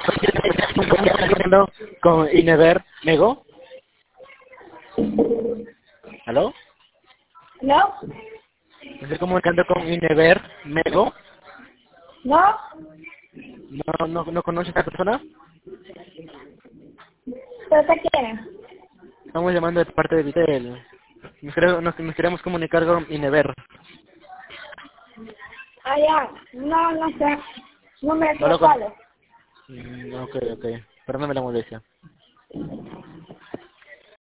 Hablando con Inever Mego. ¿Aló? ¿No? Me estoy comunicando con Inever Mego. ¿No? ¿No conoce a esta persona? ¿Pero qué quieren? Estamos llamando de parte de Vitel. Nos queremos comunicar con Inever. Ah, ya. No, no sé. No me No lo sé cuál es. Ok. Perdóname la molestia.